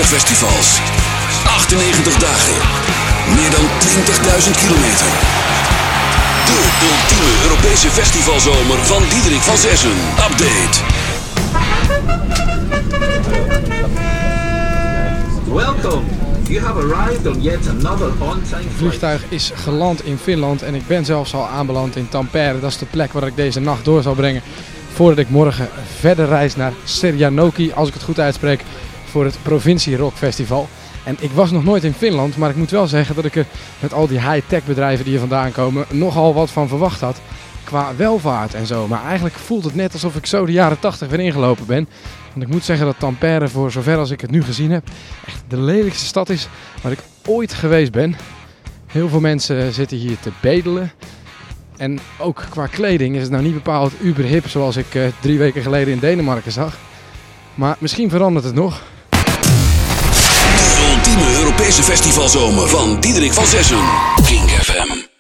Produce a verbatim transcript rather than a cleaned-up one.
festivals. achtennegentig dagen. Meer dan twintigduizend kilometer. De ultieme Europese festivalzomer van Diederik van Zessen. Update. Welcome. You have arrived on yet another on-time Het vliegtuig is geland in Finland en ik ben zelfs al aanbeland in Tampere. Dat is de plek waar ik deze nacht door zal brengen. Voordat ik morgen verder reis naar Serjanoki, als ik het goed uitspreek, voor het Provincie Rock Festival. En ik was nog nooit in Finland, maar ik moet wel zeggen dat ik er met al die high-tech bedrijven die hier vandaan komen nogal wat van verwacht had. Qua welvaart en zo. Maar eigenlijk voelt het net alsof ik zo de jaren tachtig weer ingelopen ben. Want ik moet zeggen dat Tampere, voor zover als ik het nu gezien heb, echt de lelijkste stad is waar ik ooit geweest ben. Heel veel mensen zitten hier te bedelen. En ook qua kleding is het nou niet bepaald uber hip zoals ik uh, drie weken geleden in Denemarken zag. Maar misschien verandert het nog. De ultieme Europese festivalzomer van Diederik van Zessen. Kink F